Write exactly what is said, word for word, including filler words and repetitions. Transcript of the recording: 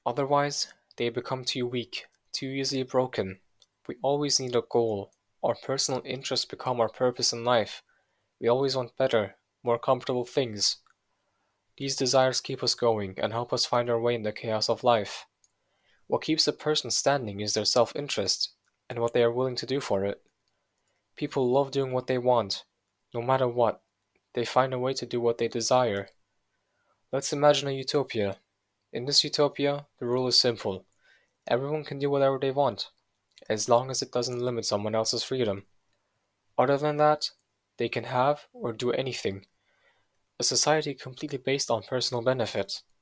Otherwise, they become too weak, too easily broken. We always need a goal. Our personal interests become our purpose in life. We always want better, more comfortable things. These desires keep us going and help us find our way in the chaos of life. What keeps a person standing is their self interest and what they are willing to do for it. People love doing what they want, no matter what. They find a way to do what they desire. Let's imagine a utopia. In this utopia, the rule is simple. Everyone can do whatever they want, as long as it doesn't limit someone else's freedom. Other than that, they can have or do anything. A society completely based on personal benefit.